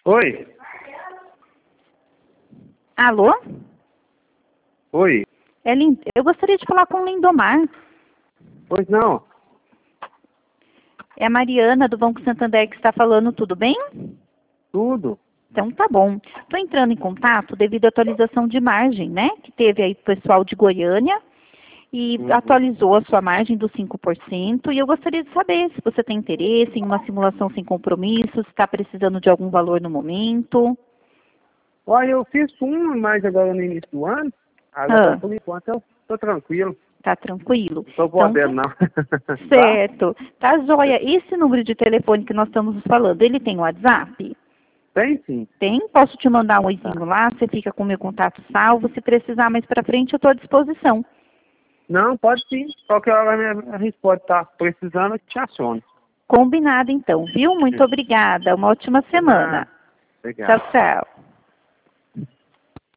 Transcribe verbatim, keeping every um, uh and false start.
Oi? Alô? Oi? É Lin... Eu gostaria de falar com o Lindomar. Pois não? É a Mariana do Banco Santander que está falando, tudo bem? Tudo? Então tá bom. Estou entrando em contato devido à atualização de margem, né? Que teve aí o pessoal de Goiânia e Uhum. atualizou a sua margem dos cinco por cento. E eu gostaria de saber se você tem interesse em uma simulação sem compromisso, se está precisando de algum valor no momento. Olha, eu fiz uma, mas agora no início do ano. Agora, Ah, por enquanto, eu tô tranquilo. tá tranquilo? Não tô podendo, Então, não. certo. Tá joia. Esse número de telefone que nós estamos falando, ele tem WhatsApp? Tá? Tem sim. Tem? Posso te mandar um oizinho Tá. lá, você fica com o meu contato salvo. Se precisar mais pra frente, eu estou à disposição. Não, pode sim. Qualquer hora a minha- a gente pode estar precisando, eu te aciono. Combinado então, viu? Muito obrigada. Uma ótima De semana. nada. Obrigado. Tchau, tchau.